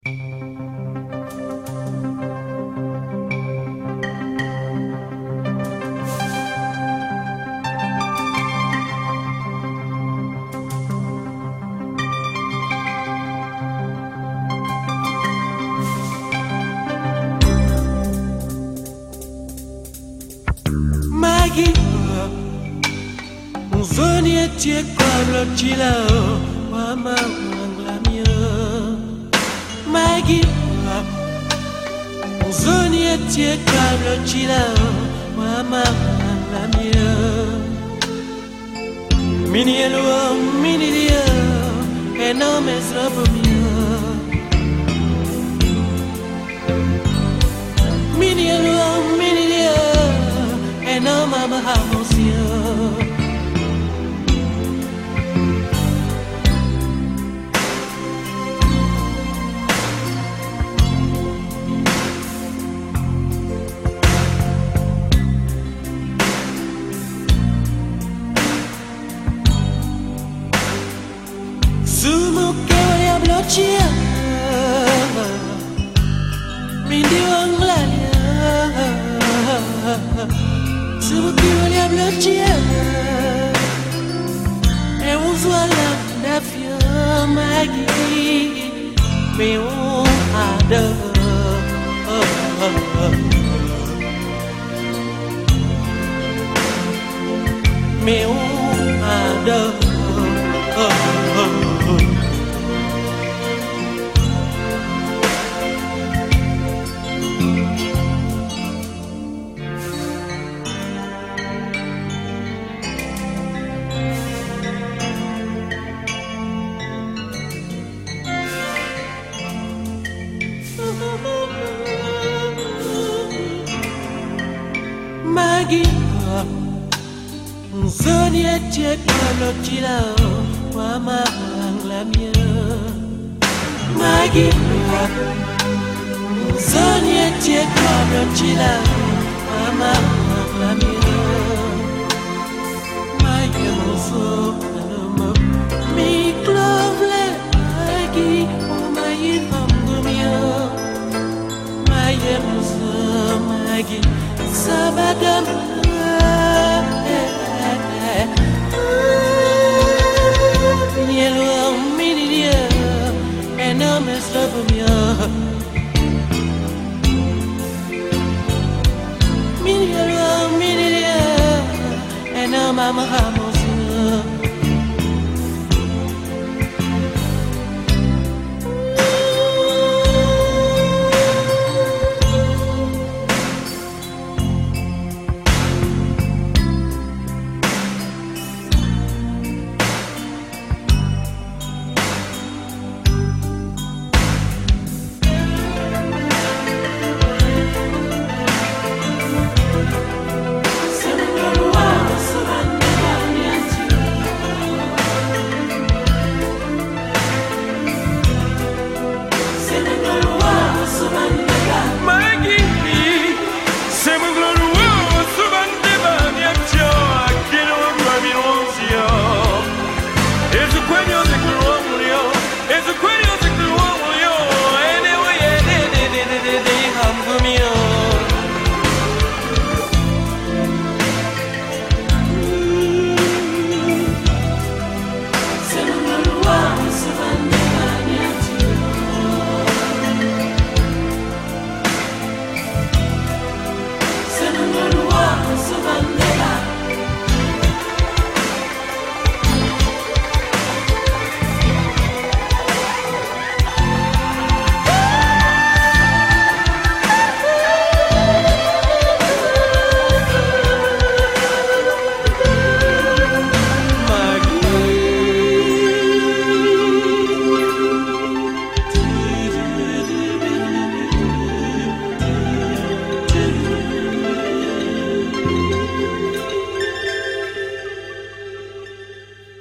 Maggie, uzoni etie kwa chila mama wanglamia. Maggie, uzoni etie kwa chila mama wanglamia. Mini elwa mini dia enorme srabumia. Mini elwa mini dia no mama hamosia. Sumo que voy a bloquear mi dianglalia. Sumo que voy a bloquear e uso la nafia Maggie me ada me ada Maggie, uzoni etie kwa chila mama wanglamia. Maggie, uzoni etie kwa chila mama wanglamia. Maggie mozo aloma mi clovle Maggie umayi famgumia. Maggie mozo Maggie sabadam Nielo minidia enorme slabumia. Nielo minidia enorme mama